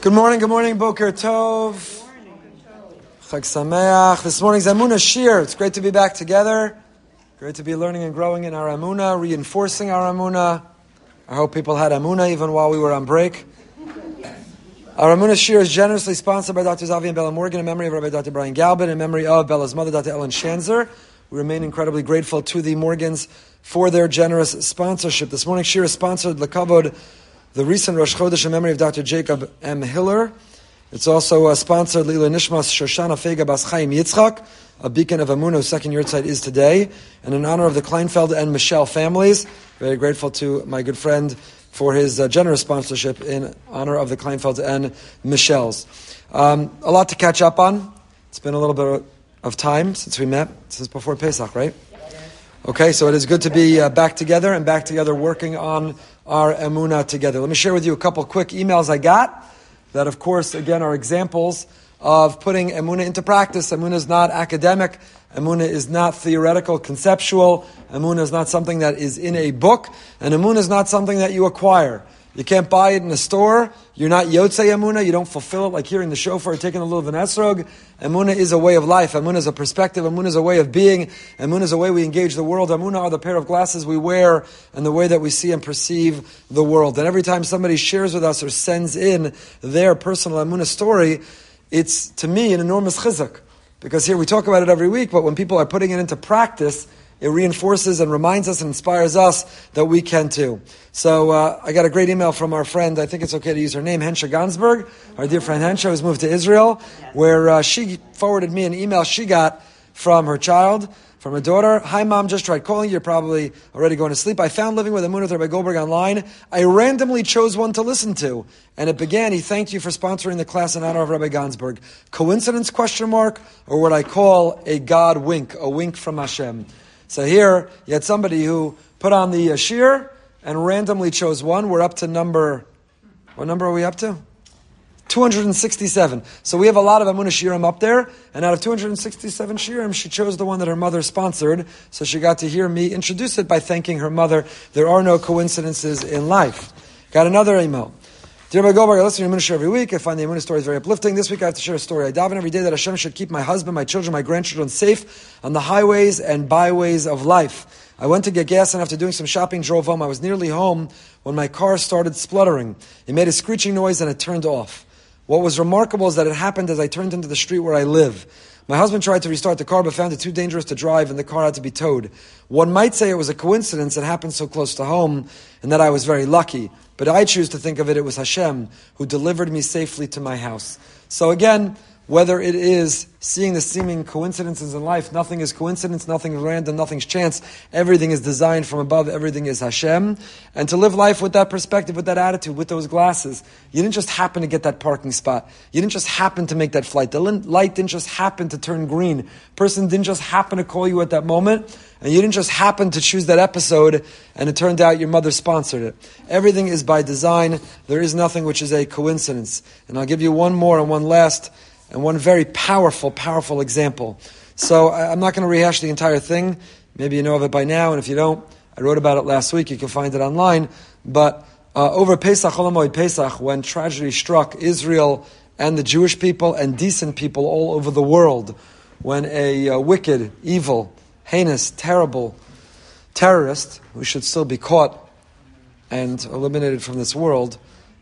Good morning, Boker Tov. Chag Sameach. This morning's Emunah Shir. It's great to be back together. Great to be learning and growing in our Emunah, reinforcing our Emunah. I hope people had Emunah even while we were on break. Our Emunah Shir is generously sponsored by Dr. Zavi and Bella Morgan in memory of Rabbi Dr. Brian Galbin, in memory of Bella's mother, Dr. Ellen Shanzer. We remain incredibly grateful to the Morgans for their generous sponsorship. This morning's Shir is sponsored L'Kavod, the recent Rosh Chodesh in memory of Dr. Jacob M. Hiller. It's also sponsored Lila Nishmas Shoshana Fega Bas Chaim Yitzchak, a beacon of Emunah whose second yahrzeit is today, and in honor of the Kleinfeld and Michelle families. Very grateful to my good friend for his generous sponsorship in honor of the Kleinfelds and Michelles. A lot to catch up on. It's been a little bit of time since we met. This is before Pesach, right? Okay, so it is good to be back together working on our Emunah together. Let me share with you a couple quick emails I got that, of course, again, are examples of putting Emunah into practice. Emunah is not academic. Emunah is not theoretical, conceptual. Emunah is not something that is in a book. And Emunah is not something that you acquire. You can't buy it in a store. You're not Yotzei Emunah. You don't fulfill it like hearing the shofar or taking a little of an esrog. Emunah is a way of life. Emunah is a perspective. Emunah is a way of being. Emunah is a way we engage the world. Emunah are the pair of glasses we wear and the way that we see and perceive the world. And every time somebody shares with us or sends in their personal Emunah story, it's, to me, an enormous chizuk. Because here we talk about it every week, but when people are putting it into practice, it reinforces and reminds us and inspires us that we can too. So I got a great email from our friend, I think it's okay to use her name, Hensha Gansberg, our dear friend Hensha, who's moved to Israel, where she forwarded me an email she got from her child, from her daughter. Hi mom, just tried calling you. You're probably already going to sleep. I found Living with Emunah with Rabbi Goldberg online. I randomly chose one to listen to. And it began, he thanked you for sponsoring the class in honor of Rabbi Gansberg. Coincidence, question mark, or what I call a God wink, a wink from Hashem. So here, you had somebody who put on the shir and randomly chose one. We're up to what number are we up to? 267. So we have a lot of Emunah Shirim up there, and out of 267 Shirim, she chose the one that her mother sponsored, so she got to hear me introduce it by thanking her mother. There are no coincidences in life. Got another email. Dear Rabbi Goldberg, I listen to Emunah Shir every week. I find the Emunah stories very uplifting. This week I have to share a story. I daven every day that Hashem should keep my husband, my children, my grandchildren safe on the highways and byways of life. I went to get gas, and after doing some shopping, drove home. I was nearly home when my car started spluttering. It made a screeching noise and it turned off. What was remarkable is that it happened as I turned into the street where I live. My husband tried to restart the car but found it too dangerous to drive and the car had to be towed. One might say it was a coincidence it happened so close to home and that I was very lucky. But I choose to think of it was Hashem who delivered me safely to my house. So again, whether it is seeing the seeming coincidences in life, nothing is coincidence, nothing is random, nothing's chance. Everything is designed from above, everything is Hashem. And to live life with that perspective, with that attitude, with those glasses. You didn't just happen to get that parking spot. You didn't just happen to make that flight. The light didn't just happen to turn green. Person didn't just happen to call you at that moment. And you didn't just happen to choose that episode and it turned out your mother sponsored it. Everything is by design. There is nothing which is a coincidence. And I'll give you one more and one last and one very powerful example. So I'm not going to rehash the entire thing. Maybe you know of it by now, and if you don't, I wrote about it last week. You can find it online. But over Pesach, Chol HaMoed Pesach, when tragedy struck Israel and the Jewish people and decent people all over the world, when a wicked, evil, heinous, terrible terrorist, who should still be caught and eliminated from this world,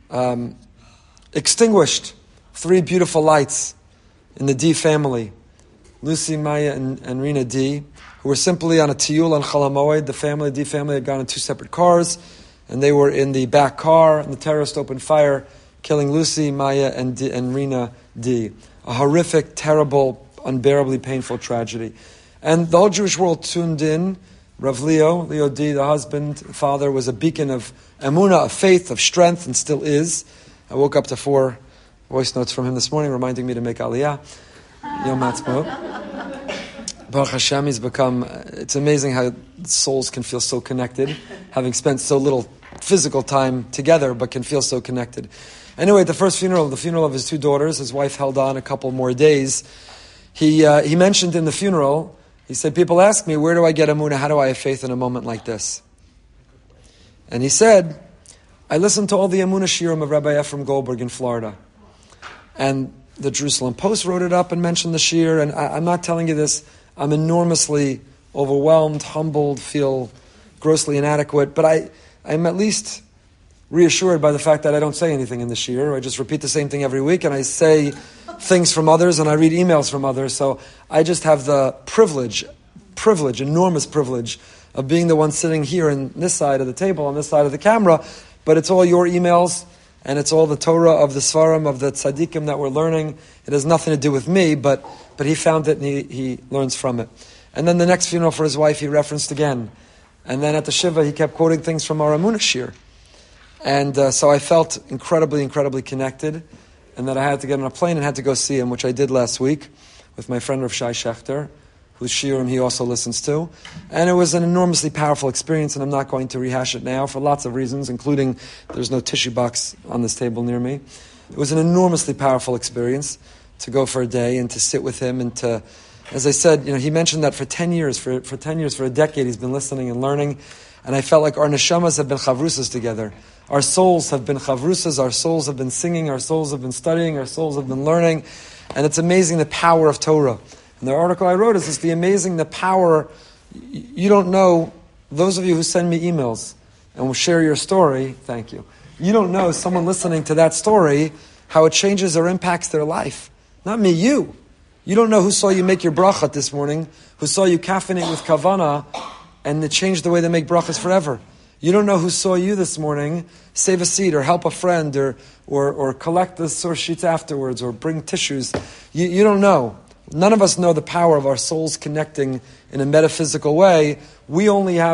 extinguished 3 beautiful lights in the D family, Lucy, Maya, and Rena D, who were simply on a tiyul on Chol HaMoed. The D family had gone in 2 separate cars, and they were in the back car, and the terrorist opened fire, killing Lucy, Maya, and Rena D. A horrific, terrible, unbearably painful tragedy. And the whole Jewish world tuned in. Rav Leo D, the husband, father, was a beacon of emunah, of faith, of strength, and still is. I woke up to 4 voice notes from him this morning reminding me to make Aliyah. Yom Ha'atzmaut. Baruch Hashem, he's become, it's amazing how souls can feel so connected, having spent so little physical time together, but can feel so connected. Anyway, at the funeral of his 2 daughters, his wife held on a couple more days. He mentioned in the funeral, he said, people ask me, where do I get emunah? How do I have faith in a moment like this? And he said, I listened to all the emunah shiurim of Rabbi Ephraim Goldberg in Florida. And the Jerusalem Post wrote it up and mentioned the shir, and I'm not telling you this. I'm enormously overwhelmed, humbled, feel grossly inadequate, but I'm at least reassured by the fact that I don't say anything in the shir. I just repeat the same thing every week, and I say things from others, and I read emails from others. So I just have the privilege, enormous privilege, of being the one sitting here on this side of the table, on this side of the camera. But it's all your emails, and it's all the Torah of the Svarim, of the Tzaddikim that we're learning. It has nothing to do with me, but he found it and he learns from it. And then the next funeral for his wife, he referenced again. And then at the Shiva, he kept quoting things from our Amunah shir. And so I felt incredibly connected, and that I had to get on a plane and had to go see him, which I did last week with my friend Rav Shai Shechter, whose shiurim he also listens to. And it was an enormously powerful experience, and I'm not going to rehash it now for lots of reasons, including there's no tissue box on this table near me. It was an enormously powerful experience to go for a day and to sit with him and to, as I said, he mentioned that for 10 years, for a decade, he's been listening and learning. And I felt like our neshamas have been chavrusas together. Our souls have been chavrusas, our souls have been singing, our souls have been studying, our souls have been learning. And it's amazing the power of Torah. And the article I wrote is just the power. You don't know, those of you who send me emails and will share your story, thank you. You don't know someone listening to that story, how it changes or impacts their life. Not me, you. You don't know who saw you make your brachot this morning, who saw you caffeinate with kavana, and it changed the way they make brachas forever. You don't know who saw you this morning save a seat or help a friend or collect the source sheets afterwards or bring tissues. You don't know. None of us know the power of our souls connecting in a metaphysical way. We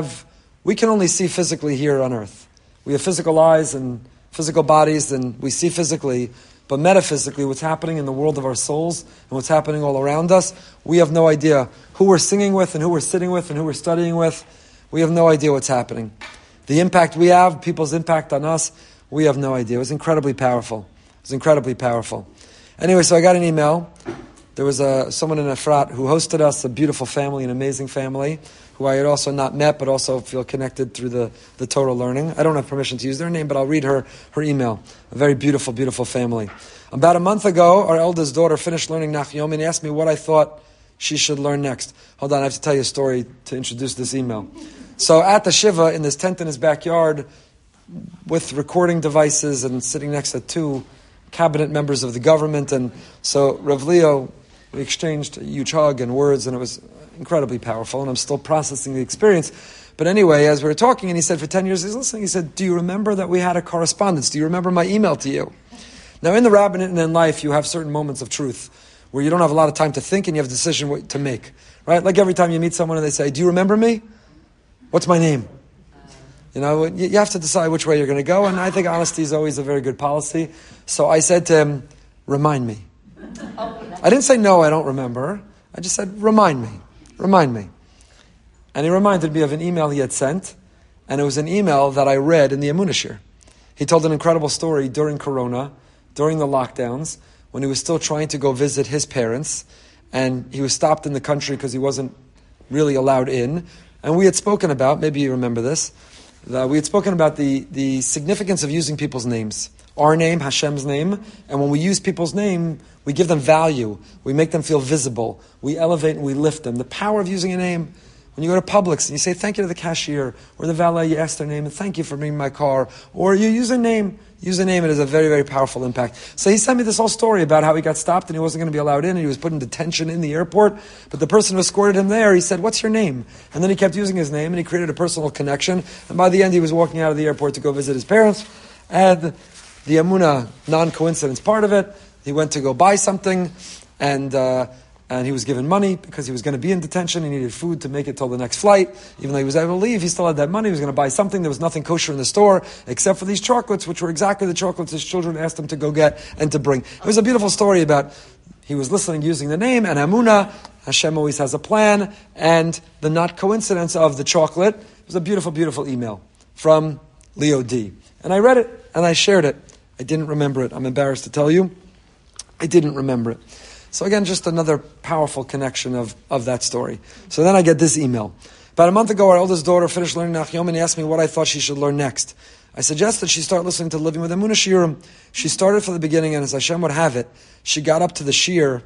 can only see physically here on earth. We have physical eyes and physical bodies, and we see physically, but metaphysically what's happening in the world of our souls and what's happening all around us, we have no idea who we're singing with and who we're sitting with and who we're studying with. We have no idea what's happening. The impact we have, people's impact on us, we have no idea. It was incredibly powerful. Anyway, so I got an email. There was someone in Efrat who hosted us, a beautiful family, an amazing family, who I had also not met, but also feel connected through the Torah learning. I don't have permission to use their name, but I'll read her email. A very beautiful, beautiful family. About a month ago, our eldest daughter finished learning Nach Yomi and asked me what I thought she should learn next. Hold on, I have to tell you a story to introduce this email. So at the Shiva, in this tent in his backyard, with recording devices and sitting next to two cabinet members of the government, and so Rav Leo, we exchanged a huge hug and words, and it was incredibly powerful, and I'm still processing the experience. But anyway, as we were talking, and he said, for 10 years he's listening, he said, do you remember that we had a correspondence? Do you remember my email to you? Now, in the rabbinate and in life, you have certain moments of truth where you don't have a lot of time to think and you have a decision to make, right? Like every time you meet someone and they say, do you remember me? What's my name? You have to decide which way you're going to go, and I think honesty is always a very good policy. So I said to him, remind me. I didn't say, no, I don't remember. I just said, remind me. And he reminded me of an email he had sent, and it was an email that I read in the Amunah shir. He told an incredible story during Corona, during the lockdowns, when he was still trying to go visit his parents, and he was stopped in the country because he wasn't really allowed in. And we had spoken about, maybe you remember this, we had spoken about the significance of using people's names. Our name, Hashem's name, and when we use people's name, we give them value. We make them feel visible. We elevate and we lift them. The power of using a name. When you go to Publix and you say thank you to the cashier or the valet, you ask their name and thank you for bringing my car. Or you use a name. It has a very, very powerful impact. So he sent me this whole story about how he got stopped and he wasn't going to be allowed in and he was put in detention in the airport. But the person who escorted him there, he said, what's your name? And then he kept using his name and he created a personal connection. And by the end, he was walking out of the airport to go visit his parents. And the Amunah non-coincidence part of it, he went to go buy something and he was given money because he was going to be in detention. He needed food to make it till the next flight. Even though he was able to leave, he still had that money. He was going to buy something. There was nothing kosher in the store except for these chocolates, which were exactly the chocolates his children asked him to go get and to bring. It was a beautiful story about he was listening using the name, and Amunah, Hashem always has a plan, and the not coincidence of the chocolate. It was a beautiful, beautiful email from Leo D. And I read it, and I shared it. I didn't remember it. I'm embarrassed to tell you. I didn't remember it. So again, just another powerful connection of that story. So then I get this email. About a month ago, our eldest daughter finished learning Nach Yom and asked me what I thought she should learn next. I suggest that she start listening to Living with Emunah Shiurim. She started from the beginning, and as Hashem would have it, she got up to the shiur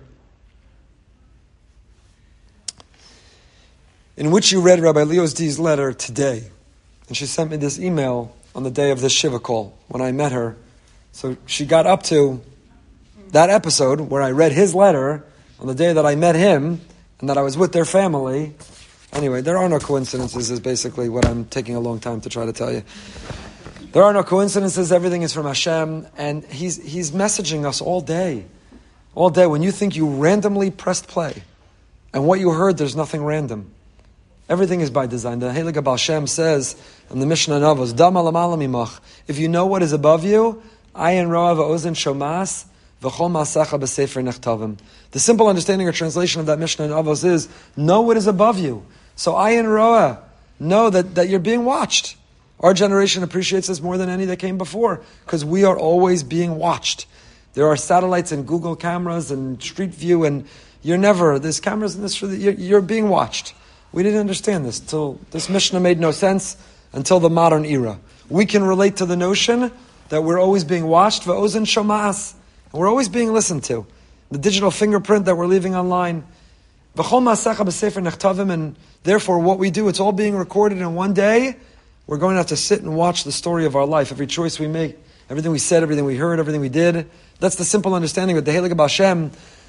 in which you read Rabbi Leo Z's letter today. And she sent me this email on the day of this Shiva call, when I met her. So she got up to that episode where I read his letter on the day that I met him, and that I was with their family. Anyway, there are no coincidences, is basically what I'm taking a long time to try to tell you. There are no coincidences, everything is from Hashem, and He's messaging us all day. All day, when you think you randomly pressed play, and what you heard, there's nothing random. Everything is by design. The Heilige Baal Shem says in the Mishnah Novos, Dam alamala mimach, if you know what is above you, ayin roa va'ozen shomas, v'chol ma'asecha b'sefer nechtavim. The simple understanding or translation of that Mishnah Novos is, know what is above you. So ayin roa, know that you're being watched. Our generation appreciates this more than any that came before, because we are always being watched. There are satellites and Google cameras and Street View, and there's cameras in this, you're being watched. We didn't understand this till this Mishnah made no sense until the modern era. We can relate to the notion that we're always being watched, v'ozen shomas, and we're always being listened to. The digital fingerprint that we're leaving online, v'chol ma'asecha b'sefer nechtavim, and therefore what we do, it's all being recorded, and one day we're going to have to sit and watch the story of our life, every choice we make, everything we said, everything we heard, everything we did. That's the simple understanding of the Heilige Baal Shem.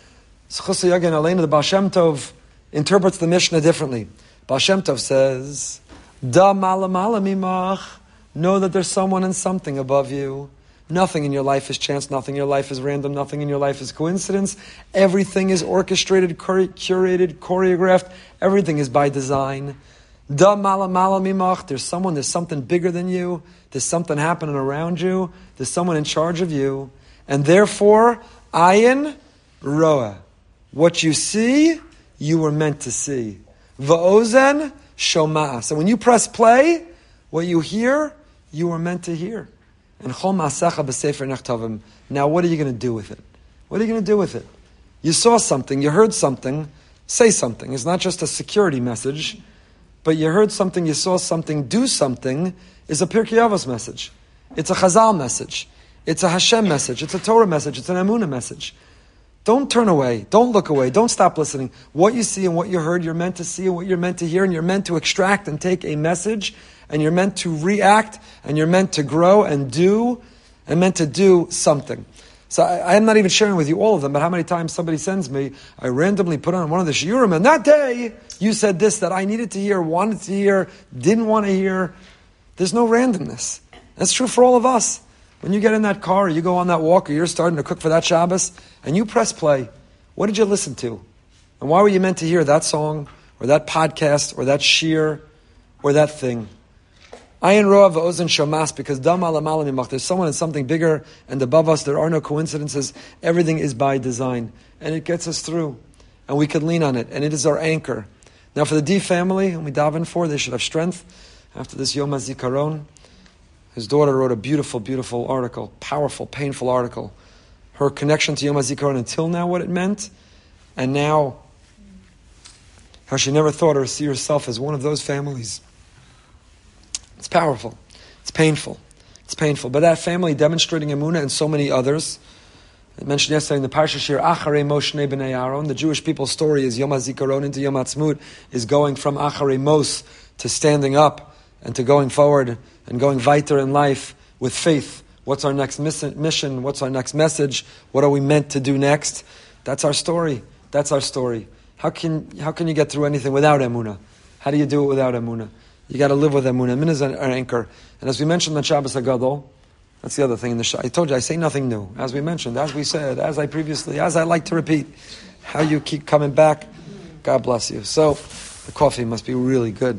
S'chus Yagin Aleinu, the Baal Shem Tov interprets the Mishnah differently. Baal Shem Tov says, Da mala mala mimach, know that there's someone and something above you. Nothing in your life is chance, nothing in your life is random, nothing in your life is coincidence. Everything is orchestrated, curated, choreographed. Everything is by design. Da mala mala mimach, there's something bigger than you. There's something happening around you. There's someone in charge of you. And therefore, ayin roa. What you see, you were meant to see. Va'ozen shoma. So when you press play, what you hear, you were meant to hear. And chol ma'asecha b'sefer nechtavim. Now what are you going to do with it? What are you going to do with it? You saw something, you heard something, say something. It's not just a security message, but you heard something, you saw something, do something, is a Pirkei Avos message. It's a Chazal message. It's a Hashem message. It's a Torah message. It's an Emunah message. Don't turn away. Don't look away. Don't stop listening. What you see and what you heard, you're meant to see, and what you're meant to hear, and you're meant to extract and take a message, and you're meant to react, and you're meant to grow and do, and meant to do something. So I am not even sharing with you all of them, but how many times somebody sends me, I randomly put on one of the shiurim, and that day you said this that I needed to hear, wanted to hear, didn't want to hear. There's no randomness. That's true for all of us. When you get in that car, or you go on that walk, or you're starting to cook for that Shabbos, and you press play, what did you listen to? And why were you meant to hear that song, or that podcast, or that shiur, or that thing? Ayin roa v'ozen shamas, because dam alamala mimach, there's someone and something bigger and above us. There are no coincidences. Everything is by design. And it gets us through. And we can lean on it. And it is our anchor. Now for the D family, and we daven for, they should have strength. After this Yom HaZikaron, his daughter wrote a beautiful, beautiful article, powerful, painful article. Her connection to Yom HaZikaron until now, what it meant, and now how she never thought or see herself as one of those families. It's powerful. It's painful. It's painful. But that family demonstrating Emunah and so many others. I mentioned yesterday in the Parsha Shir, Acharei Mos Shnei Bnei Aaron, the Jewish people's story is Yom HaZikaron into Yom HaTzmut, is going from Acharei Mos to standing up and to going forward and going weiter in life with faith. What's our next mission? What's our next message? What are we meant to do next? That's our story. That's our story. How can you get through anything without Emunah? How do you do it without Emunah? You got to live with Emunah. Emunah is our anchor. And as we mentioned on Shabbos HaGadol, that's the other thing. I told you, I say nothing new. As we mentioned, as we said, as I like to repeat. How you keep coming back, God bless you. So, the coffee must be really good.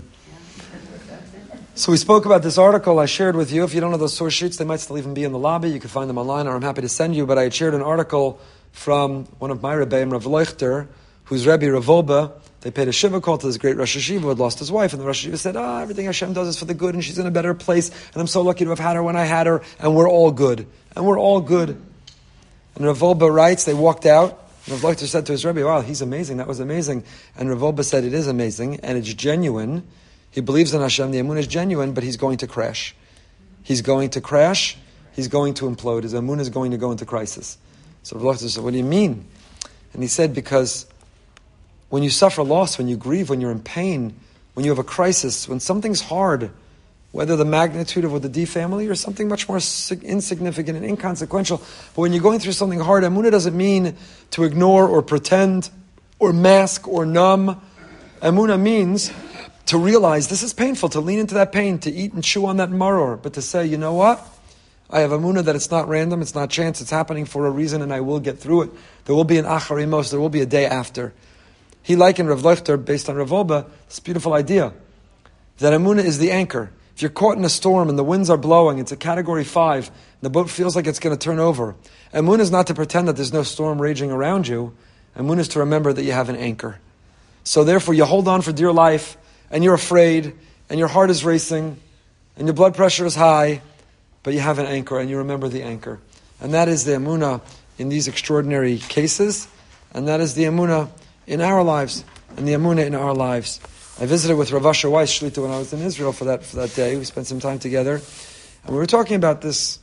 So we spoke about this article I shared with you. If you don't know those source sheets, they might still even be in the lobby. You can find them online, or I'm happy to send you. But I had shared an article from one of my Rebbeim, Rav Leuchter, whose Rebbe, Rav Wolbe, they paid a Shiva call to this great Rosh Hashiva who had lost his wife. And the Rosh Hashiva said, everything Hashem does is for the good, and she's in a better place. And I'm so lucky to have had her when I had her. And we're all good. And we're all good. And Rav Wolbe writes, they walked out. And Rav Leuchter said to his Rebbe, wow, he's amazing. That was amazing. And Rav Wolbe said, it is amazing, and it's genuine. He believes in Hashem, the Emunah is genuine, but he's going to crash. he's going to crash, he's going to implode, his emunah is going to go into crisis. So Rav Lochner said, what do you mean? And he said, because when you suffer loss, when you grieve, when you're in pain, when you have a crisis, when something's hard, whether the magnitude of with the D family or something much more insignificant and inconsequential, but when you're going through something hard, emunah doesn't mean to ignore or pretend or mask or numb. Emunah means to realize this is painful, to lean into that pain, to eat and chew on that maror, but to say, you know what? I have emunah that it's not random, it's not chance, it's happening for a reason, and I will get through it. There will be an acharimos, there will be a day after. He likened Rav Lochner, based on Rav Wolbe, this beautiful idea, that emunah is the anchor. If you're caught in a storm and the winds are blowing, it's a category 5, and the boat feels like it's going to turn over. Emunah is not to pretend that there's no storm raging around you. Emunah is to remember that you have an anchor. So therefore you hold on for dear life, and you're afraid, and your heart is racing, and your blood pressure is high, but you have an anchor, and you remember the anchor. And that is the emunah in these extraordinary cases, and that is the emunah in our lives, and the emunah in our lives. I visited with Rav Asher Weiss Shlita when I was in Israel for that day. We spent some time together, and we were talking about these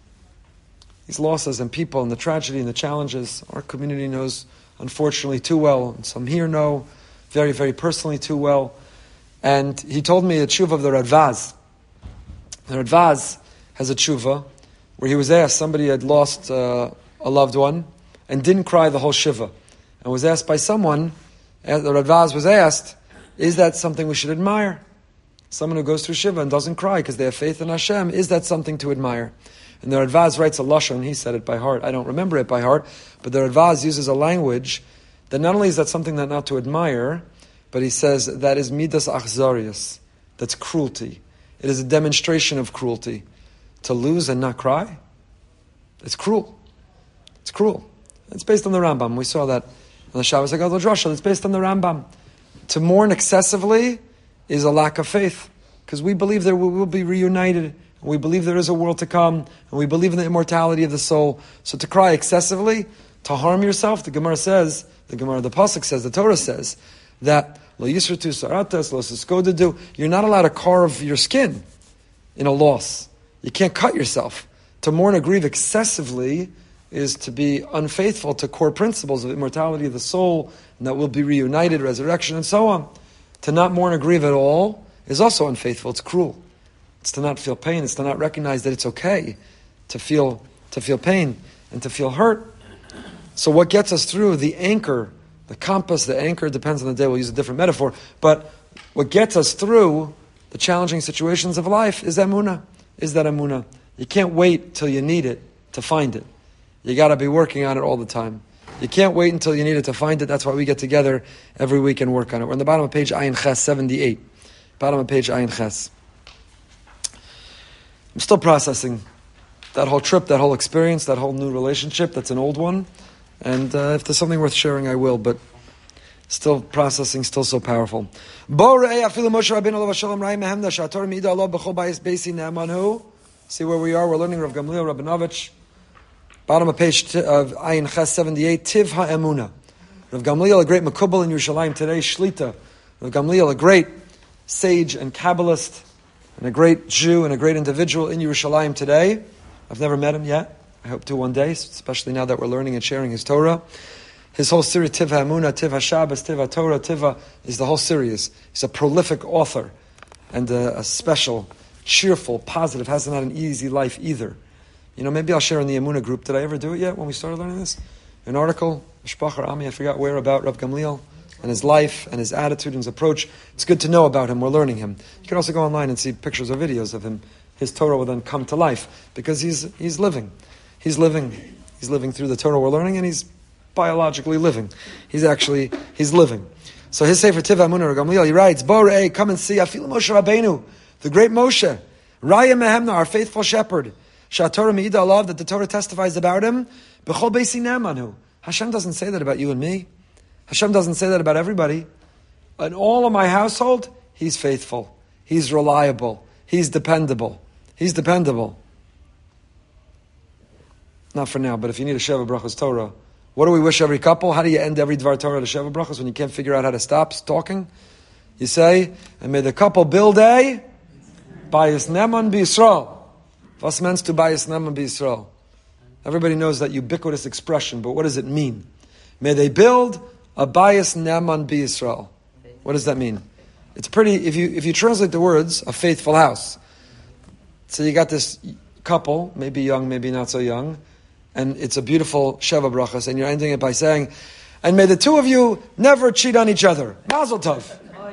losses and people and the tragedy and the challenges. Our community knows, unfortunately, too well, and some here know very, very personally too well. And he told me a tshuva of the Radvaz. The Radvaz has a tshuva where he was asked, somebody had lost a loved one and didn't cry the whole shiva, and was asked by someone, the Radvaz was asked, is that something we should admire? Someone who goes through Shiva and doesn't cry because they have faith in Hashem, is that something to admire? And the Radvaz writes a lashon, he said it by heart, I don't remember it by heart, but the Radvaz uses a language that not only is that something that not to admire, but he says that is midas achzarius, that's cruelty. It is a demonstration of cruelty. To lose and not cry, it's cruel. It's cruel. It's based on the Rambam. We saw that on the Shabbos HaGadol Drasha. It's based on the Rambam. To mourn excessively is a lack of faith, because we believe that we will be reunited, and we believe there is a world to come, and we believe in the immortality of the soul. So to cry excessively, to harm yourself, the Gemara says, the Pasuk says, the Torah says, that lo yisratu saratas, lo siskodedu, you're not allowed to carve your skin in a loss. You can't cut yourself. To mourn or grieve excessively is to be unfaithful to core principles of immortality of the soul, and that we'll be reunited, resurrection, and so on. To not mourn or grieve at all is also unfaithful. It's cruel. It's to not feel pain. It's to not recognize that it's okay to feel pain and to feel hurt. So what gets us through, the anchor, the compass, the anchor, depends on the day, we'll use a different metaphor, but what gets us through the challenging situations of life is emunah, is that emunah. You can't wait till you need it to find it. You got to be working on it all the time. You can't wait until you need it to find it. That's why we get together every week and work on it. We're on the bottom of page Ayin Ches 78. Bottom of page Ayin Ches. I'm still processing that whole trip, that whole experience, that whole new relationship. That's an old one. And if there's something worth sharing, I will. But still processing, still so powerful. See where we are. We're learning Rav Gamliel Rabinovich. Bottom of page of Ayin Ches 78, Tiv HaEmunah. Rav Gamliel, a great Makubal in Yerushalayim today, Shlita. Rav Gamliel, a great sage and Kabbalist, and a great Jew and a great individual in Yerushalayim today. I've never met him yet. I hope to one day, especially now that we're learning and sharing his Torah. His whole series, Tiv HaEmunah, Tiv HaShabbos, Tiv HaTorah, Tiva, is the whole series. He's a prolific author and a special, cheerful, positive, has not an easy life either. You know, maybe I'll share in the Emunah group. Did I ever do it yet when we started learning this? An article, Shpachar Ami, I forgot where, about Rav Gamliel and his life and his attitude and his approach. It's good to know about him. We're learning him. You can also go online and see pictures or videos of him. His Torah will then come to life because he's living. He's living through the Torah we're learning, and he's biologically living. He's living. So his Sefer Tiv HaEmunah, Rav Gamliel, he writes, Borei, come and see, Afilu Moshe Rabbeinu, the great Moshe, Raya Mehemna, our faithful shepherd, Shatorah Meida Allah, that the Torah testifies about him. B'chol beisi ne'emanu. Hashem doesn't say that about you and me. Hashem doesn't say that about everybody. In all of my household, He's faithful. He's reliable. He's dependable. He's dependable. Not for now, but if you need a Sheva Brachos Torah, what do we wish every couple? How do you end every Dvar Torah to Sheva Brachos when you can't figure out how to stop talking? You say, and may the couple build a Bayis Neman B'Yisrael. Was meinst du Bayis Ne'eman B'Yisrael? Everybody knows that ubiquitous expression, but what does it mean? May they build a Bayis Ne'eman B'Yisrael. What does that mean? It's pretty, if you translate the words, a faithful house. So you got this couple, maybe young, maybe not so young, and it's a beautiful Sheva Brachas, and you're ending it by saying, and may the two of you never cheat on each other. Mazel Tov.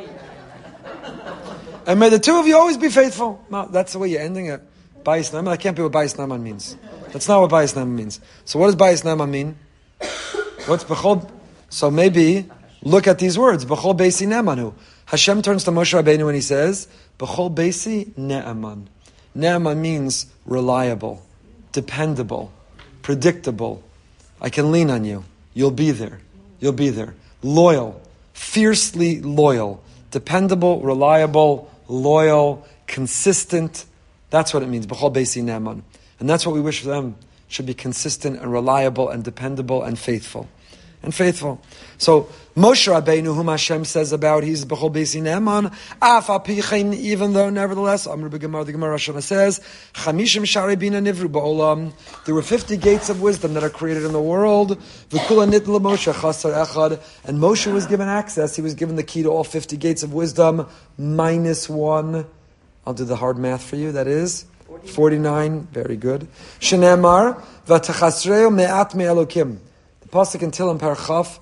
And may the two of you always be faithful. No, that's the way you're ending it. Bayis Ne'eman, that can't be what Bayis Ne'eman means. That's not what Bayis Ne'eman means. So what does Bayis Ne'eman mean? What's B'chol? So maybe, look at these words. B'chol Beisi Ne'emanu. Hashem turns to Moshe Rabbeinu and he says, B'chol Beisi Ne'eman. Ne'eman means reliable, dependable, predictable. I can lean on you. You'll be there. You'll be there. Loyal, fiercely loyal, dependable, reliable, loyal, consistent. That's what it means. B'chol Beisi Ne'eman. And that's what we wish for them. Should be consistent and reliable and dependable and faithful. And faithful. So Moshe Rabbeinu, whom Hashem says about, he's B'chol Beisi Ne'eman, Af al pi chen, even though nevertheless, the Gemara Rosh Hashanah says, Chamishim Sharei Bina Nivru Ba'olam, there were 50 gates of wisdom that are created in the world, V'kula nit l'Moshe chasar echad, and Moshe was given access, he was given the key to all 50 gates of wisdom, minus one. I'll do the hard math for you, that is 49, very good. Shenemar, V'tachasreu me'at me'elokim. Pasuk in Tehillim Parachaf,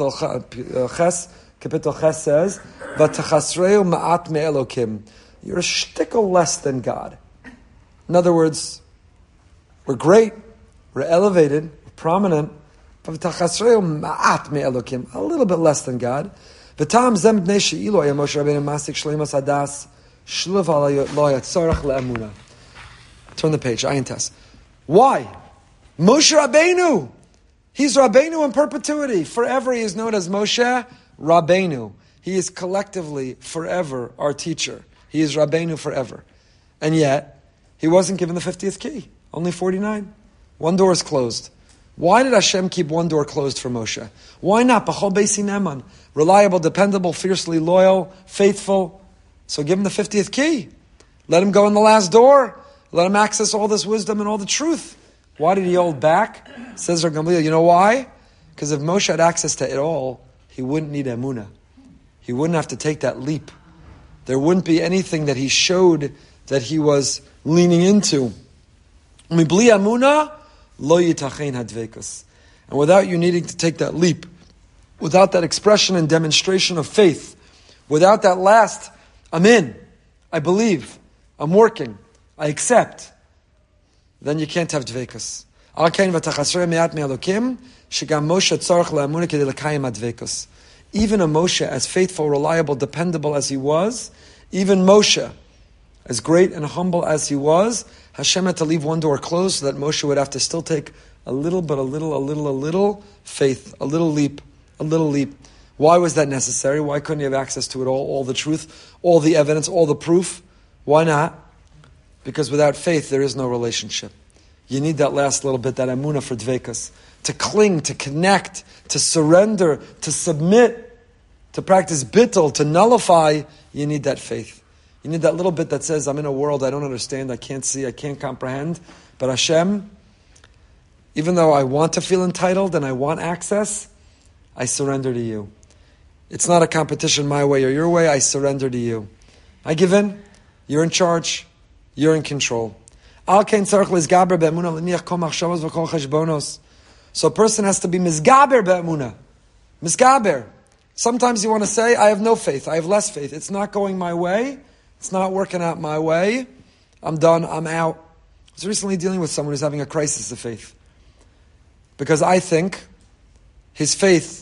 Kapitel Ches says, "V'tachasreu ma'at me'elokim." You're a shtickle less than God. In other words, we're great, we're elevated, we're prominent, but v'tachasreu ma'at me'elokim, a little bit less than God. V'tam zem bnei she'ilo ya Moshe Rabbeinu masik shleimas hadas shluv ala lo yatzorach le'emuna. Turn the page. Ayin Tes. Why? Moshe Rabbeinu. He's Rabbeinu in perpetuity. Forever he is known as Moshe Rabbeinu. He is collectively forever our teacher. He is Rabbeinu forever. And yet, he wasn't given the 50th key. Only 49. One door is closed. Why did Hashem keep one door closed for Moshe? Why not? B'chol Beisi Ne'eman. Reliable, dependable, fiercely loyal, faithful. So give him the 50th key. Let him go in the last door. Let him access all this wisdom and all the truth. Why did he hold back? Says Rav Gamliel, you know why? Because if Moshe had access to it all, he wouldn't need emunah. He wouldn't have to take that leap. There wouldn't be anything that he showed that he was leaning into. Mibli emunah, lo yitachein hadvekus. And without you needing to take that leap, without that expression and demonstration of faith, without that last, I'm in, I believe, I'm working, I accept, then you can't have dvekus. Even a Moshe, as faithful, reliable, dependable as he was, even Moshe, as great and humble as he was, Hashem had to leave one door closed so that Moshe would have to still take a little faith, a little leap. Why was that necessary? Why couldn't he have access to it all the truth, all the evidence, all the proof? Why not? Because without faith, there is no relationship. You need that last little bit, that emunah for dvekas. To cling, to connect, to surrender, to submit, to practice bittul, to nullify, you need that faith. You need that little bit that says, I'm in a world I don't understand, I can't see, I can't comprehend, but Hashem, even though I want to feel entitled and I want access, I surrender to you. It's not a competition my way or your way, I surrender to you. I give in, you're in charge, you're in control. So a person has to be mizgaber be'emunah. Mizgaber. Sometimes you want to say, I have no faith, I have less faith. It's not going my way. It's not working out my way. I'm done, I'm out. I was recently dealing with someone who's having a crisis of faith. Because I think his faith,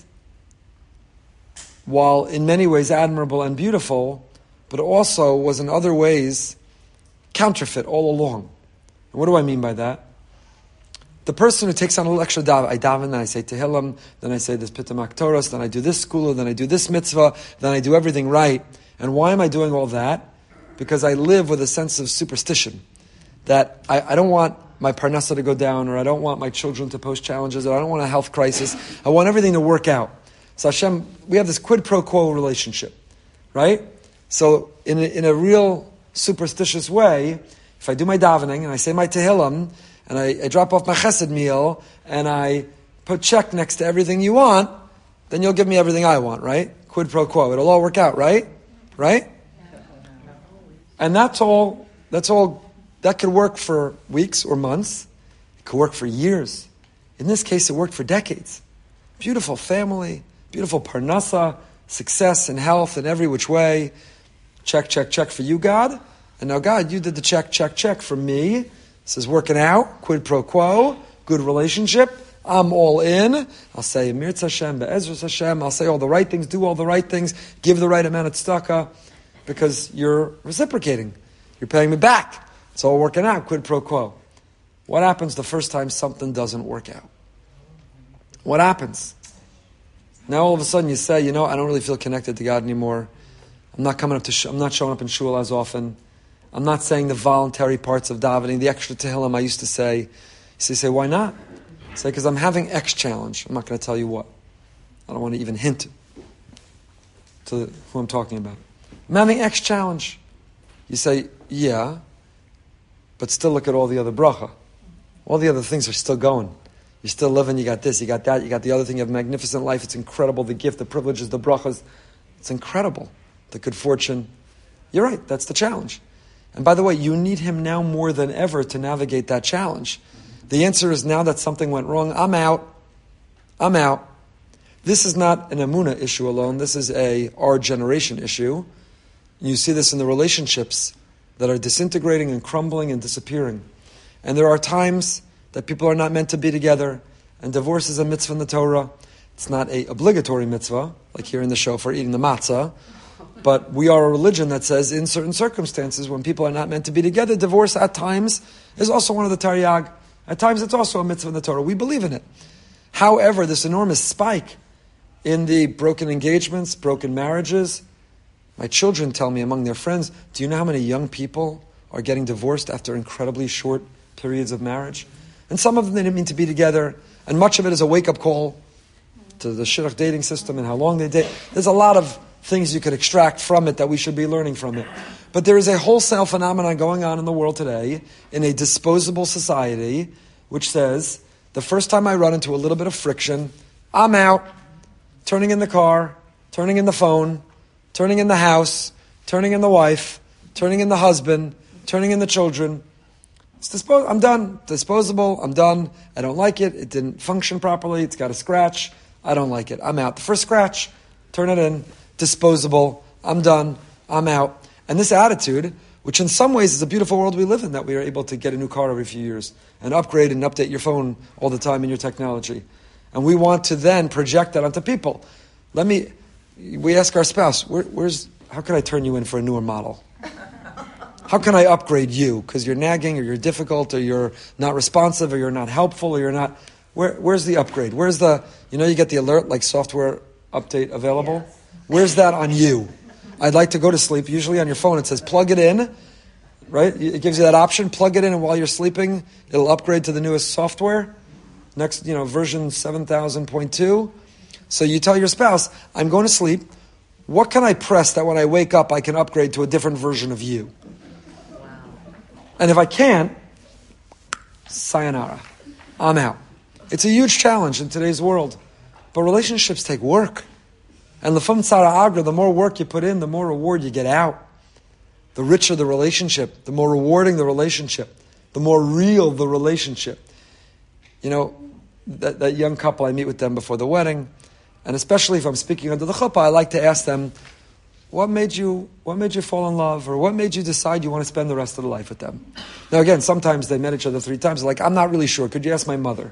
while in many ways admirable and beautiful, but also was in other ways counterfeit all along. And what do I mean by that? The person who takes on a little extra daven, I daven, then I say Tehillim, then I say this Pitam Aktoros, then I do this school, then I do this mitzvah, then I do everything right. And why am I doing all that? Because I live with a sense of superstition. That I don't want my parnasa to go down, or I don't want my children to post challenges, or I don't want a health crisis. I want everything to work out. So Hashem, we have this quid pro quo relationship, right? So in a real superstitious way, if I do my davening and I say my tehillim and I drop off my chesed meal and I put check next to everything you want, then you'll give me everything I want, right? Quid pro quo. It'll all work out, right? Right? And that's all, that could work for weeks or months. It could work for years. In this case, it worked for decades. Beautiful family, beautiful parnasa, success and health in every which way. Check, check, check for you, God. And now, God, you did the check, check, check for me. This is working out. Quid pro quo. Good relationship. I'm all in. I'll say, Mirtz Hashem, Be'ezras Hashem. I'll say all the right things, do all the right things, give the right amount of tzedakah, because you're reciprocating. You're paying me back. It's all working out. Quid pro quo. What happens the first time something doesn't work out? What happens? Now all of a sudden you say, I don't really feel connected to God anymore. I'm not coming up to. I'm not showing up in shul as often. I'm not saying the voluntary parts of davening, the extra tehillim I used to say. So you say, why not? Say, because I'm having X challenge. I'm not going to tell you what. I don't want to even hint to who I'm talking about. I'm having X challenge. You say, yeah, but still look at all the other bracha. All the other things are still going. You're still living, you got this, you got that, you got the other thing, you have a magnificent life, it's incredible, the gift, the privileges, the brachas, it's incredible. The good fortune. You're right, that's the challenge. And by the way, you need him now more than ever to navigate that challenge. The answer is now that something went wrong, I'm out. I'm out. This is not an Emunah issue alone, this is our generation issue. You see this in the relationships that are disintegrating and crumbling and disappearing. And there are times that people are not meant to be together, and divorce is a mitzvah in the Torah. It's not an obligatory mitzvah, like here in the show for eating the matzah, but we are a religion that says in certain circumstances when people are not meant to be together, divorce at times is also one of the taryag. At times it's also a mitzvah in the Torah. We believe in it. However, this enormous spike in the broken engagements, broken marriages, my children tell me among their friends, do you know how many young people are getting divorced after incredibly short periods of marriage? And some of them, they didn't mean to be together. And much of it is a wake-up call to the shidduch dating system and how long they date. There's a lot of things you could extract from it that we should be learning from it. But there is a wholesale phenomenon going on in the world today, in a disposable society, which says, the first time I run into a little bit of friction, I'm out. Turning in the car, turning in the phone, turning in the house, turning in the wife, turning in the husband, turning in the children. I'm done. Disposable. I'm done. I don't like it. It didn't function properly. It's got a scratch. I don't like it. I'm out. The first scratch, turn it in. Disposable. I'm done. I'm out. And this attitude, which in some ways is a beautiful world we live in, that we are able to get a new car every few years and upgrade and update your phone all the time in your technology. And we want to then project that onto people. We ask our spouse, how can I turn you in for a newer model? How can I upgrade you? Because you're nagging, or you're difficult, or you're not responsive, or you're not helpful, or you're not... Where's the upgrade? Where's the... you get the alert, like software update available? Yes. Where's that on you? I'd like to go to sleep. Usually on your phone it says plug it in, right? It gives you that option. Plug it in, and while you're sleeping, it'll upgrade to the newest software. Next, version 7,000.2. So you tell your spouse, I'm going to sleep. What can I press that when I wake up I can upgrade to a different version of you? And if I can't, sayonara. I'm out. It's a huge challenge in today's world. But relationships take work. And l'fum tzara agra, the more work you put in, the more reward you get out. The richer the relationship, the more rewarding the relationship, the more real the relationship. That young couple, I meet with them before the wedding, and especially if I'm speaking under the chuppah, I like to ask them, what made you fall in love, or what made you decide you want to spend the rest of the life with them? Now again, sometimes they met each other 3 times, they're like, I'm not really sure, could you ask my mother?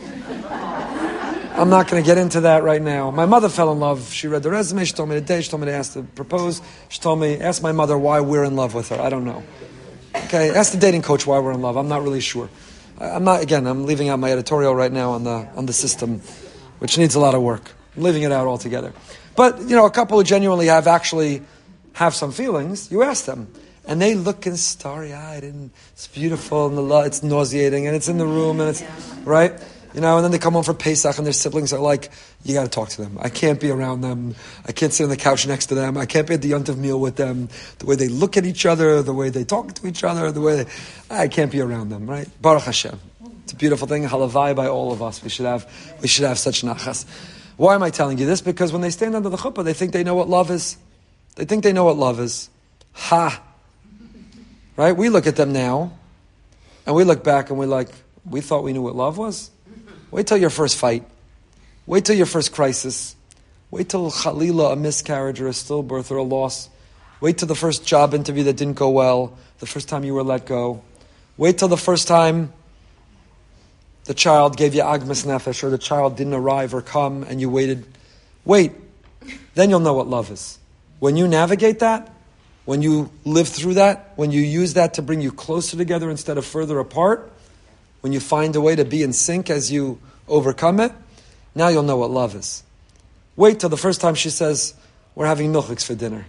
I'm not going to get into that right now. My mother fell in love, she read the resume, she told me the date, she told me to ask to propose, she told me, ask my mother why we're in love with her, I don't know. Okay, ask the dating coach why we're in love, I'm not really sure. I'm leaving out my editorial right now on the system, which needs a lot of work. I'm leaving it out altogether. But, a couple who genuinely have some feelings, you ask them. And they look starry-eyed, and it's beautiful, and it's nauseating, and it's in the room, and it's, right? and then they come home for Pesach and their siblings are like, you got to talk to them. I can't be around them. I can't sit on the couch next to them. I can't be at the Yontiv meal with them. The way they look at each other, the way they talk to each other, I can't be around them, right? Baruch Hashem. It's a beautiful thing. Halavai by all of us. We should have such nachas. Why am I telling you this? Because when they stand under the chuppah, they think they know what love is. They think they know what love is. Ha! Right? We look at them now, and we look back and we're like, we thought we knew what love was? Wait till your first fight. Wait till your first crisis. Wait till Khalila, a miscarriage or a stillbirth or a loss. Wait till the first job interview that didn't go well, the first time you were let go. Wait till the first time the child gave you agmas nefesh, or the child didn't arrive or come and you waited. Wait. Then you'll know what love is. When you navigate that, when you live through that, when you use that to bring you closer together instead of further apart, when you find a way to be in sync as you overcome it, now you'll know what love is. Wait till the first time she says, we're having milchiks for dinner.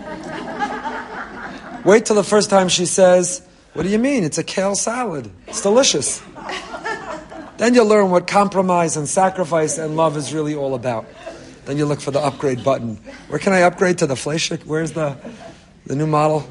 Wait till the first time she says, what do you mean? It's a kale salad. It's delicious. Then you'll learn what compromise and sacrifice and love is really all about. Then you look for the upgrade button. Where can I upgrade to the Fleshik? Where's the new model?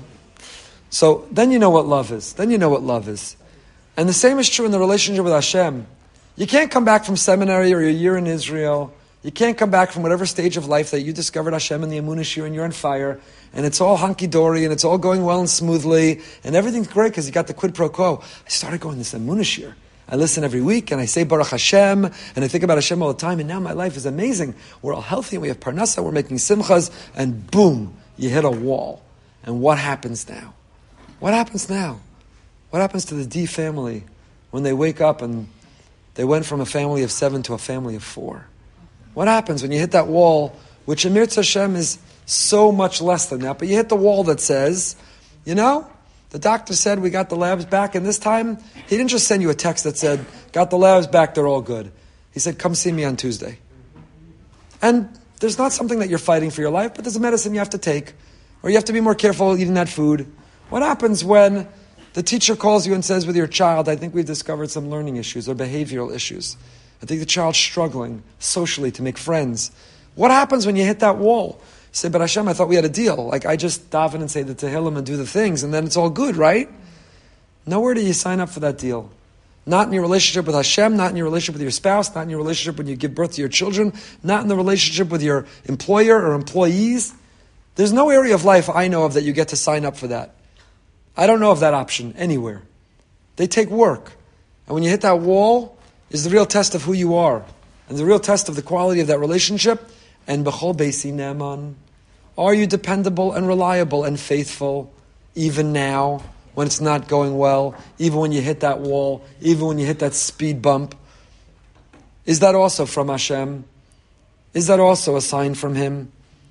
So then you know what love is. Then you know what love is. And the same is true in the relationship with Hashem. You can't come back from seminary or your year in Israel. You can't come back from whatever stage of life that you discovered Hashem in the Emunah Shir and you're on fire and it's all hunky-dory and it's all going well and smoothly and everything's great because you got the quid pro quo. I started going this Emunah Shir. I listen every week and I say Baruch Hashem and I think about Hashem all the time and now my life is amazing. We're all healthy and we have parnasa, we're making simchas and boom, you hit a wall. And what happens now? What happens now? What happens to the D family when they wake up and they went from a family of 7 to a family of 4? What happens when you hit that wall, which in Mirz Hashem is so much less than that, but you hit the wall that says, the doctor said we got the labs back, and this time, he didn't just send you a text that said, got the labs back, they're all good. He said, come see me on Tuesday. And there's not something that you're fighting for your life, but there's a medicine you have to take, or you have to be more careful eating that food. What happens when the teacher calls you and says with your child, I think we've discovered some learning issues or behavioral issues. I think the child's struggling socially to make friends. What happens when you hit that wall? You say, but Hashem, I thought we had a deal. Like I just daven and say the Tehillim and do the things and then it's all good, right? Nowhere do you sign up for that deal. Not in your relationship with Hashem, not in your relationship with your spouse, not in your relationship when you give birth to your children, not in the relationship with your employer or employees. There's no area of life I know of that you get to sign up for that. I don't know of that option anywhere. They take work. And when you hit that wall, is the real test of who you are. And the real test of the quality of that relationship. And b'chol beisi ne'eman. Are you dependable and reliable and faithful even now when it's not going well? Even when you hit that wall? Even when you hit that speed bump? Is that also from Hashem? Is that also a sign from Him?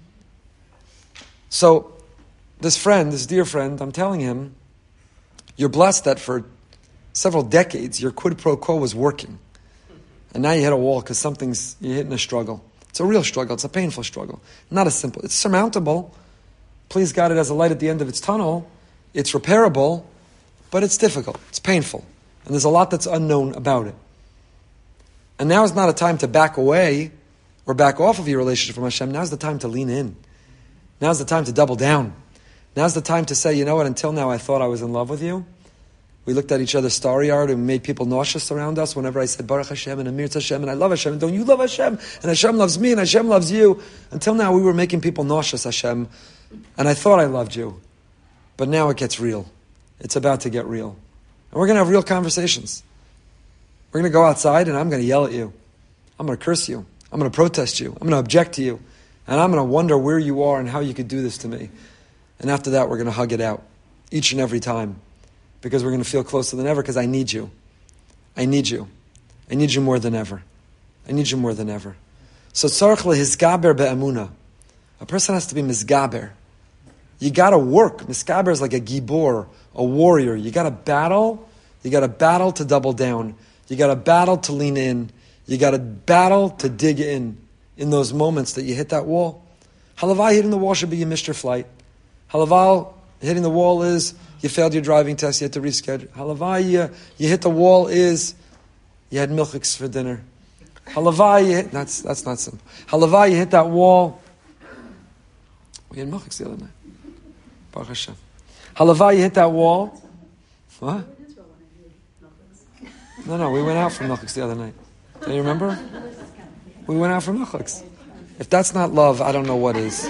So, this dear friend, I'm telling him, you're blessed that for several decades your quid pro quo was working. And now you hit a wall because you're hitting a struggle. It's a real struggle. It's a painful struggle. Not as simple. It's surmountable. Please God, it has a light at the end of its tunnel. It's repairable, but it's difficult. It's painful. And there's a lot that's unknown about it. And now is not a time to back away or back off of your relationship from Hashem. Now's the time to lean in. Now's the time to double down. Now's the time to say, you know what, until now I thought I was in love with you. We looked at each other's starry-eyed and made people nauseous around us whenever I said Baruch Hashem and Amir Hashem and I love Hashem and don't you love Hashem and Hashem loves me and Hashem loves you. Until now we were making people nauseous, Hashem, and I thought I loved you. But now it gets real. It's about to get real. And we're going to have real conversations. We're going to go outside and I'm going to yell at you. I'm going to curse you. I'm going to protest you. I'm going to object to you. And I'm going to wonder where you are and how you could do this to me. And after that, we're going to hug it out each and every time because we're going to feel closer than ever because I need you. I need you. I need you more than ever. I need you more than ever. So tzarich lehizgaber be'emunah. A person has to be mizgaber. You got to work. Mizgaber is like a gibor, a warrior. You got to battle. You got to battle to double down. You got to battle to lean in. You got to battle to dig in those moments that you hit that wall. Halavai hitting the wall should be you missed your flight. Halavai hitting the wall is you failed your driving test, you had to reschedule. Halavai, you hit the wall is you had milchiks for dinner. Halavai, that's not simple. Halavai, you hit that wall. We had milchiks the other night. Baruch Hashem. Halavai, you hit that wall. What? No, we went out for milchiks the other night. Do you remember? We went out for milchiks. If that's not love, I don't know what is.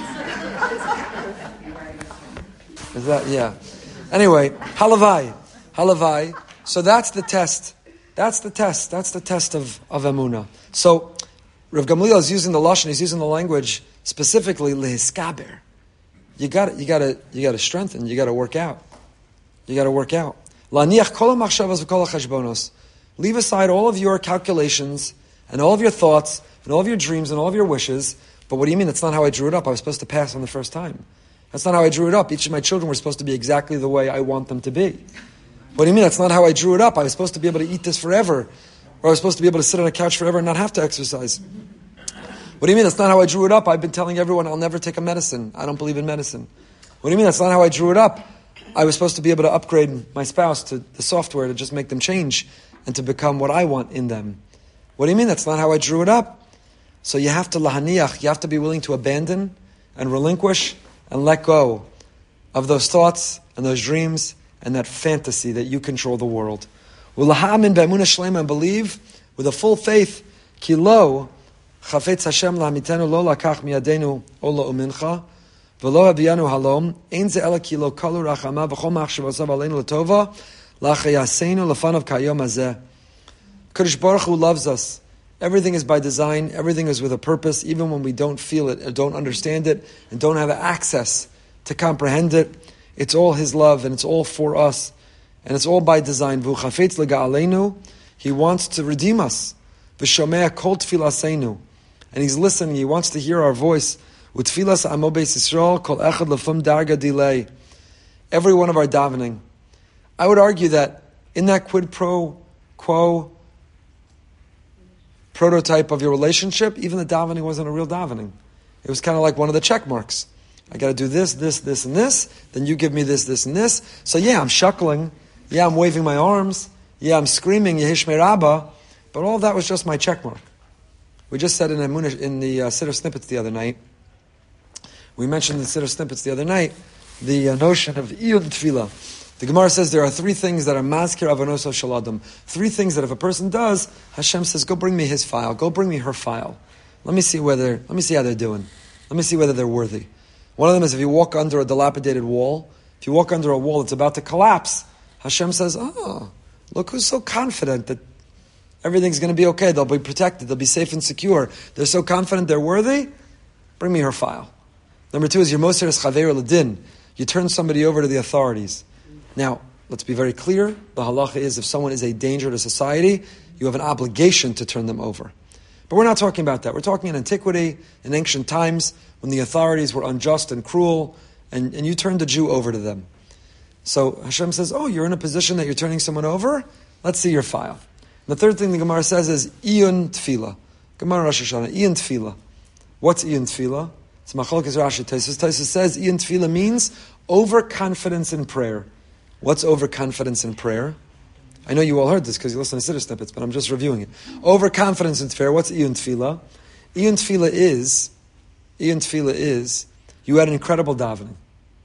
Is that, yeah. Anyway, halavai. So that's the test. That's the test of Emunah. So Rav Gamliel is using the lashon. He's using the language specifically lehiskaber. You got to strengthen. You got to work out. Laniach kol hamachshavos v'kol hacheshbonos. Leave aside all of your calculations and all of your thoughts and all of your dreams and all of your wishes. But what do you mean? That's not how I drew it up. I was supposed to pass on the first time. That's not how I drew it up. Each of my children were supposed to be exactly the way I want them to be. What do you mean? That's not how I drew it up. I was supposed to be able to eat this forever. Or I was supposed to be able to sit on a couch forever and not have to exercise. What do you mean? That's not how I drew it up. I've been telling everyone I'll never take a medicine. I don't believe in medicine. What do you mean? That's not how I drew it up. I was supposed to be able to upgrade my spouse to the software to just make them change and to become what I want in them. What do you mean? That's not how I drew it up. So you have to lahaniach. You have to be willing to abandon and relinquish and let go of those thoughts and those dreams and that fantasy that you control the world. Ulahamin be'emunah shlema, and believe with a full faith, ki lo chafetz Hashem lahamitenu lo lakach miyadenu ola umincha v'lo habiyanu halom ein ze ela ki lo kalu rachama v'chol machshavosav aleinu l'tova lachayasenu lefanav kayom hazeh. Kadosh Baruch Hu loves us. Everything is by design. Everything is with a purpose, even when we don't feel it, or don't understand it, and don't have access to comprehend it. It's all His love, and it's all for us, and it's all by design. V'hu chafetz lega'aleinu. He wants to redeem us. V'shomea kol tfilaseinu. And He's listening. He wants to hear our voice. U'tfilas amo beis Yisrael kol echad lefum darga delay. Every one of our davening. I would argue that in that quid pro quo prototype of your relationship, even the davening wasn't a real davening. It was kind of like one of the check marks. I got to do this, and this. Then you give me this, and this. So yeah, I'm shuckling. Yeah, I'm waving my arms. Yeah, I'm screaming, Yehishmei Rabbah. But all of that was just my check mark. We just said in the Siddur Snippets the other night, we mentioned in the Siddur Snippets the other night, the notion of Iyun Tefillah. The Gemara says there are three things that are Mazkir Avonos Shel Adam. Three things that if a person does, Hashem says, go bring me his file. Go bring me her file. Let me see how they're doing. Let me see whether they're worthy. One of them is if you walk under a dilapidated wall, if you walk under a wall that's about to collapse, Hashem says, look who's so confident that everything's going to be okay. They'll be protected. They'll be safe and secure. They're so confident they're worthy. Bring me her file. Number two is your Moser es Chaver L'Din. You turn somebody over to the authorities. Now, let's be very clear. The halacha is if someone is a danger to society, you have an obligation to turn them over. But we're not talking about that. We're talking in antiquity, in ancient times, when the authorities were unjust and cruel, and you turned a Jew over to them. So Hashem says, you're in a position that you're turning someone over? Let's see your file. And the third thing the Gemara says is Iyun Tefillah. Gemara Rosh Hashanah, Iyun Tefillah. What's Iyun Tefillah? It's Machlokes Rashi. Taisus says Iyun Tefillah means overconfidence in prayer. What's overconfidence in prayer? I know you all heard this because you listen to Siddur Snippets, but I'm just reviewing it. Overconfidence in prayer. What's Iyun Tefillah? Iyun Tefillah is you had an incredible davening.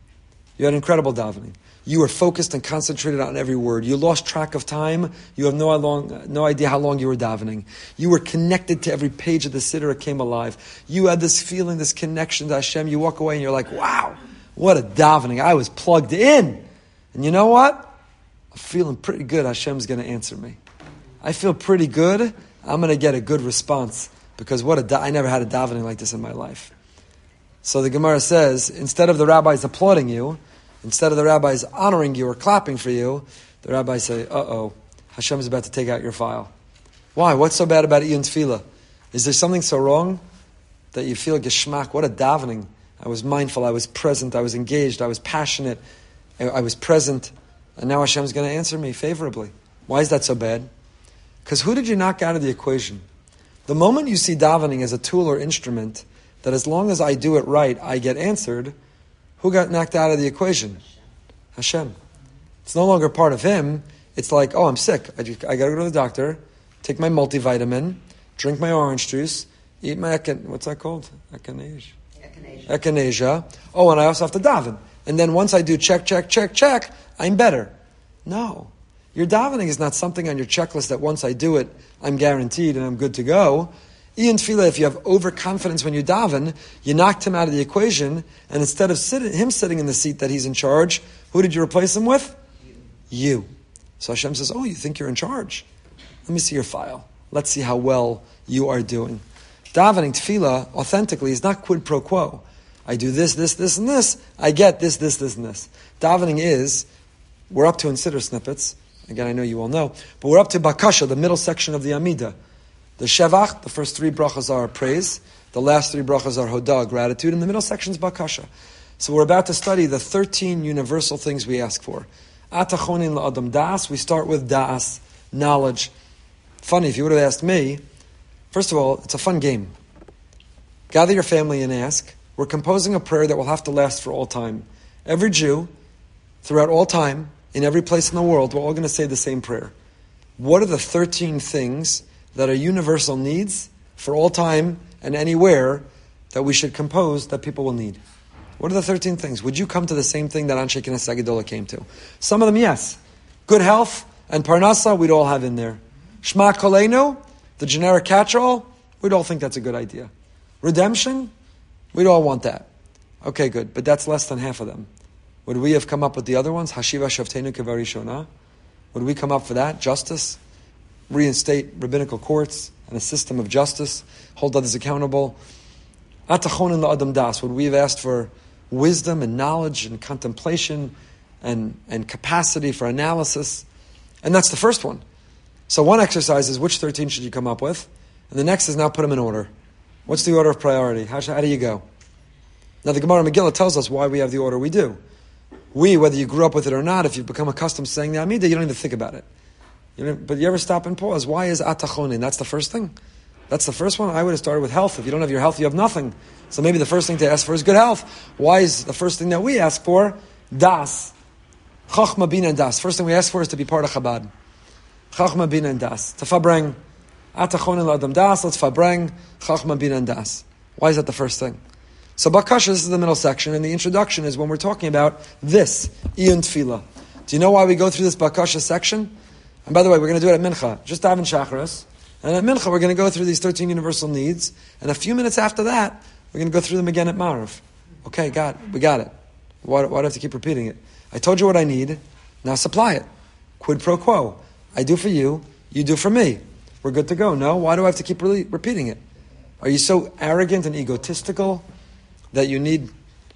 You were focused and concentrated on every word. You lost track of time. You have no idea how long you were davening. You were connected to every page of the Siddur. It came alive. You had this feeling, this connection to Hashem. You walk away and you're like, wow, what a davening. I was plugged in. And you know what? I'm feeling pretty good. Hashem's going to answer me. I feel pretty good. I'm going to get a good response because I never had a davening like this in my life. So the Gemara says, instead of the rabbis applauding you, instead of the rabbis honoring you or clapping for you, the rabbis say, Hashem's about to take out your file. Why? What's so bad about Iyun Tefillah? Is there something so wrong that you feel geschmack? What a davening. I was mindful, I was present, I was engaged, I was passionate, I was present, and now Hashem's going to answer me favorably. Why is that so bad? Because who did you knock out of the equation? The moment you see davening as a tool or instrument, that as long as I do it right, I get answered, who got knocked out of the equation? Hashem. It's no longer part of Him. It's like, I'm sick. I got to go to the doctor. take my multivitamin, drink my orange juice, eat my, what's that called? Echinacea. Oh, and I also have to daven. And then once I do check, I'm better. No. Your davening is not something on your checklist that once I do it, I'm guaranteed and I'm good to go. In tefillah, if you have overconfidence when you daven, you knocked him out of the equation, and instead of him sitting in the seat that he's in charge, who did you replace him with? You. So Hashem says, oh, you think you're in charge? Let me see your file. Let's see how well you are doing. Davening, tefillah, authentically, is not quid pro quo. I do this, and this. I get this, and this. Davening is, we're up to in Siddur snippets. Again, I know you all know. But we're up to Bakasha, the middle section of the Amidah. The Shevach, the first 3 brachas are praise. The last 3 brachas are Hodah, gratitude. And the middle section is Bakasha. So we're about to study the 13 universal things we ask for. Atachonin la'adam das. We start with das, knowledge. Funny, if you would have asked me, first of all, it's a fun game. Gather your family and ask. We're composing a prayer that will have to last for all time. Every Jew, throughout all time, in every place in the world, we're all going to say the same prayer. What are the 13 things that are universal needs for all time and anywhere that we should compose that people will need? What are the 13 things? Would you come to the same thing that Anshe Knesset Gedolah came to? Some of them, yes. Good health and Parnasa, we'd all have in there. Shema Koleinu, the generic catch-all, we'd all think that's a good idea. Redemption, we'd all want that. Okay, good, but that's less than half of them. Would we have come up with the other ones? Hashiva Shavteinu Kevarishona. Would we come up for that? Justice? Reinstate rabbinical courts and a system of justice? Hold others accountable? Atachonin la'adam das. Would we have asked for wisdom and knowledge and contemplation and capacity for analysis? And that's the first one. So one exercise is which 13 should you come up with? And the next is now put them in order. What's the order of priority? How do you go? Now the Gemara Megillah tells us why we have the order we do. Whether you grew up with it or not, if you've become accustomed to saying the Amidah, you don't even think about it. But you ever stop and pause? Why is Atachonin? That's the first thing. That's the first one. I would have started with health. If you don't have your health, you have nothing. So maybe the first thing to ask for is good health. Why is the first thing that we ask for? Das. Chachma, Bina, and Das. First thing we ask for is to be part of Chabad. Chachma, Bina, and Das. To fabreng. Atachonin la'adam das. Let's fabreng. Chachma, Bina, and Das. Why is that the first thing? So Bakasha, this is the middle section, and the introduction is when we're talking about this, Iyun Tefillah. Do you know why we go through this Bakasha section? And by the way, we're going to do it at Mincha, just daven Shacharis. And at Mincha, we're going to go through these 13 universal needs, and a few minutes after that, we're going to go through them again at Marav. Okay, we got it. Why do I have to keep repeating it? I told you what I need, now supply it. Quid pro quo. I do for you, you do for me. We're good to go. No? Why do I have to keep repeating it? Are you so arrogant and egotistical that you need...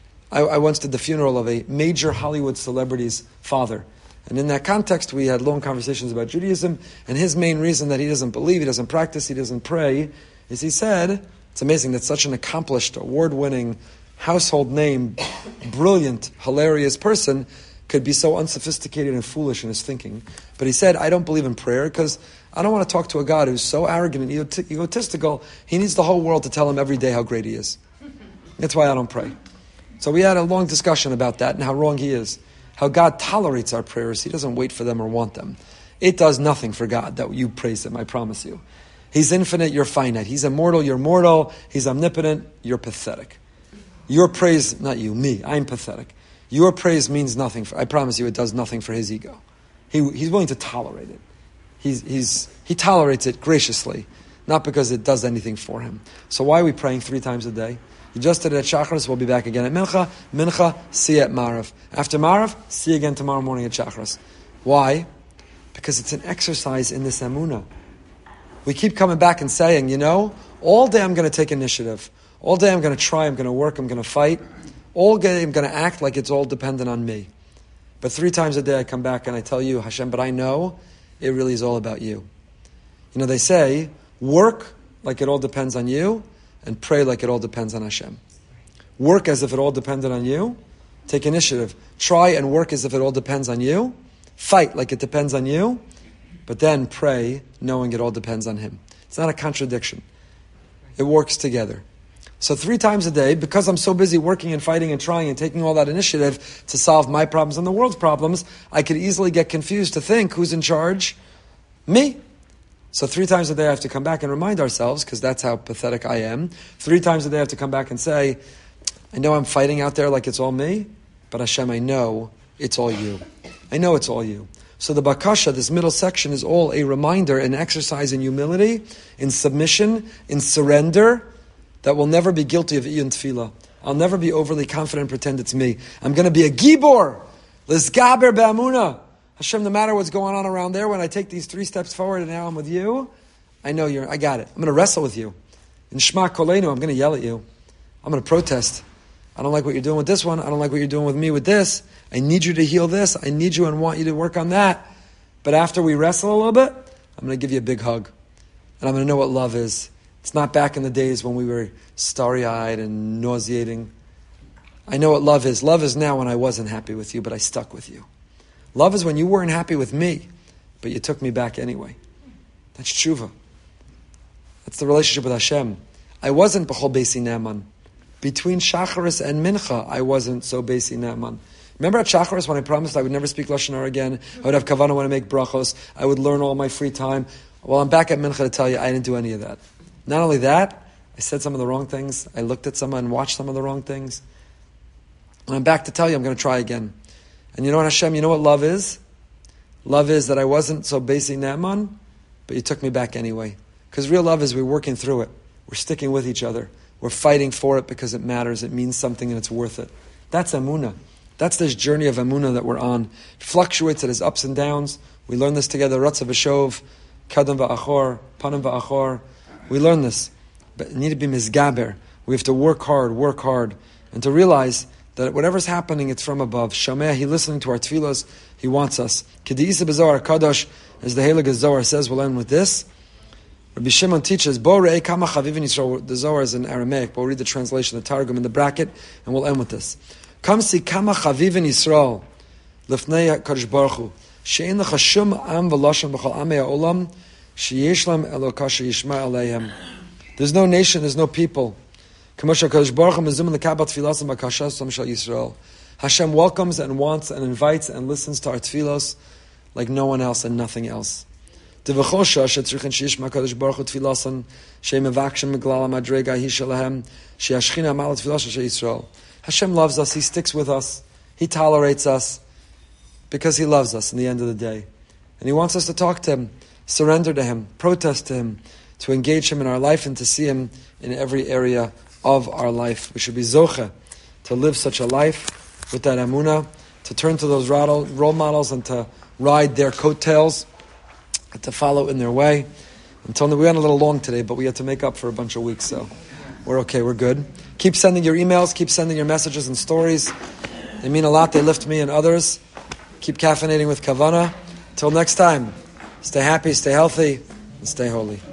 I once did the funeral of a major Hollywood celebrity's father. And in that context, we had long conversations about Judaism, and his main reason that he doesn't believe, he doesn't practice, he doesn't pray, is he said, it's amazing that such an accomplished, award-winning, household name, brilliant, hilarious person could be so unsophisticated and foolish in his thinking. But he said, I don't believe in prayer because I don't want to talk to a God who's so arrogant and egotistical, he needs the whole world to tell him every day how great he is. That's why I don't pray. So we had a long discussion about that and how wrong he is. How God tolerates our prayers. He doesn't wait for them or want them. It does nothing for God that you praise him, I promise you. He's infinite, you're finite. He's immortal, you're mortal. He's omnipotent, you're pathetic. Your praise, not you, me, I'm pathetic. Your praise means nothing. I promise you, it does nothing for his ego. He's willing to tolerate it. He tolerates it graciously, not because it does anything for him. So why are we praying 3 times a day? You just did it at Shacharis, we'll be back again at Mincha, see you at Marav. After Marav, see you again tomorrow morning at Shacharis. Why? Because it's an exercise in this Emunah. We keep coming back and saying, all day I'm going to take initiative. All day I'm going to try, I'm going to work, I'm going to fight. All day I'm going to act like it's all dependent on me. But 3 times a day I come back and I tell you, Hashem, but I know it really is all about you. They say, work like it all depends on you, and pray like it all depends on Hashem. Work as if it all depended on you. Take initiative. Try and work as if it all depends on you. Fight like it depends on you. But then pray knowing it all depends on him. It's not a contradiction. It works together. So 3 times a day, because I'm so busy working and fighting and trying and taking all that initiative to solve my problems and the world's problems, I could easily get confused to think, who's in charge? Me. So 3 times a day I have to come back and remind ourselves, because that's how pathetic I am. 3 times a day I have to come back and say, I know I'm fighting out there like it's all me, but Hashem, I know it's all you. I know it's all you. So the Bakasha, this middle section, is all a reminder, an exercise in humility, in submission, in surrender, that will never be guilty of Iyun Tefillah. I'll never be overly confident and pretend it's me. I'm going to be a Gibor, Lizgaber Be'amunah. Hashem, no matter what's going on around there, when I take these 3 steps forward and now I'm with you, I know I got it. I'm going to wrestle with you. In Shema Kolenu, I'm going to yell at you. I'm going to protest. I don't like what you're doing with this one. I don't like what you're doing with me with this. I need you to heal this. I need you and want you to work on that. But after we wrestle a little bit, I'm going to give you a big hug. And I'm going to know what love is. It's not back in the days when we were starry-eyed and nauseating. I know what love is. Love is now when I wasn't happy with you, but I stuck with you. Love is when you weren't happy with me, but you took me back anyway. That's tshuva. That's the relationship with Hashem. I wasn't b'chol beisi ne'eman. Between Shacharis and Mincha, I wasn't so beisi ne'eman. Remember at Shacharis when I promised I would never speak Lashon Hara again? I would have kavanah when I make brachos. I would learn all my free time. Well, I'm back at Mincha to tell you I didn't do any of that. Not only that, I said some of the wrong things. I looked at someone and watched some of the wrong things. And I'm back to tell you I'm going to try again. And you know what, Hashem, you know what love is? Love is that I wasn't so beisi ne'eman, but you took me back anyway. Because real love is we're working through it. We're sticking with each other. We're fighting for it because it matters. It means something and it's worth it. That's Emunah. That's this journey of Emunah that we're on. It fluctuates, it has ups and downs. We learn this together. Ratza v'shov, kadam v'achor, panim v'achor. We learn this. But it need to be mizgaber. We have to work hard, and to realize that whatever's happening, it's from above. Shameh, He's listening to our tefillos. He wants us. K'di'isa b'zohar kadosh, as the Heilige Zohar says, we'll end with this. Rabbi Shimon teaches, Bo re'ei kama chavivin Yisrael. The Zohar is in Aramaic, but we'll read the translation, the Targum in the bracket, and we'll end with this. Come see kama chavivin Yisrael, lifnei HaKadosh Baruch Hu, she'en lecha shum am v'lashon b'chol amei ha'olam, she'yesh lam Eloka she'yishma aleihem. There's no nation, there's no people. Hashem welcomes and wants and invites and listens to our tefillos like no one else and nothing else. Hashem loves us, He sticks with us, He tolerates us because He loves us in the end of the day. And He wants us to talk to Him, surrender to Him, protest to Him, to engage Him in our life and to see Him in every area of our life. We should be zoche to live such a life with that emunah, to turn to those role models and to ride their coattails, and to follow in their way. Until we went a little long today, but we had to make up for a bunch of weeks, so we're okay, we're good. Keep sending your emails, keep sending your messages and stories. They mean a lot, they lift me and others. Keep caffeinating with Kavanah. Till next time, stay happy, stay healthy, and stay holy.